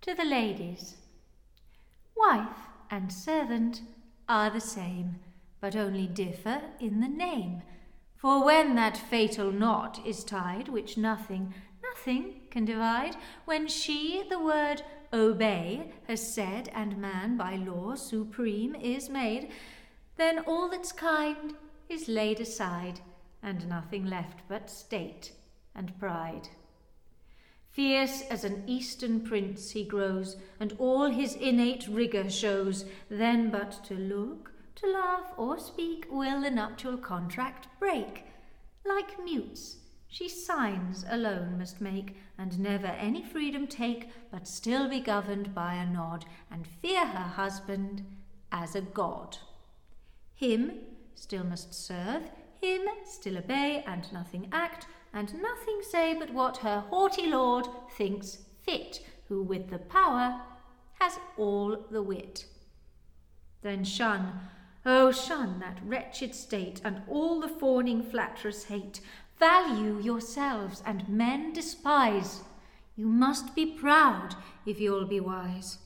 To the ladies. Wife and servant are the same, but only differ in the name. For when that fatal knot is tied, which nothing can divide, when she the word obey has said, and man by law supreme is made, then all that's kind is laid aside, and nothing left but state and pride. Fierce as an eastern prince he grows, and all his innate rigour shows. Then but to look, to laugh, or speak, will the nuptial contract break. Like mutes, she signs alone must make, and never any freedom take, but still be governed by a nod, and fear her husband as a god. Him still must serve, him still obey, and nothing act, and nothing say but what her haughty lord thinks fit, who with the power has all the wit. Then shun, oh shun that wretched state, and all the fawning flatterers hate. Value yourselves, and men despise. You must be proud if you'll be wise.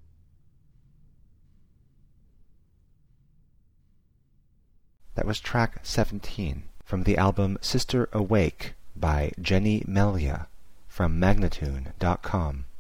That was track 17 from the album Sister Awake by Jenny Melia from Magnatune.com.